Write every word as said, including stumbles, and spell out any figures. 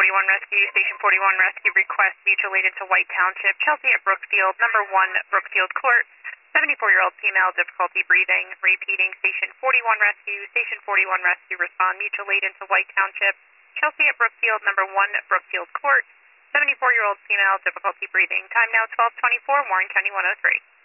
forty-one Rescue, Station forty-one Rescue request mutual aid into White Township, Chelsea at Brookfield, number one Brookfield Court, seventy-four-year-old female, difficulty breathing, repeating, Station forty-one Rescue, Station forty-one Rescue, respond mutual aid into White Township, Chelsea at Brookfield, number one Brookfield Court, seventy-four-year-old female, difficulty breathing. Time now twelve twenty-four, Warren County one oh three.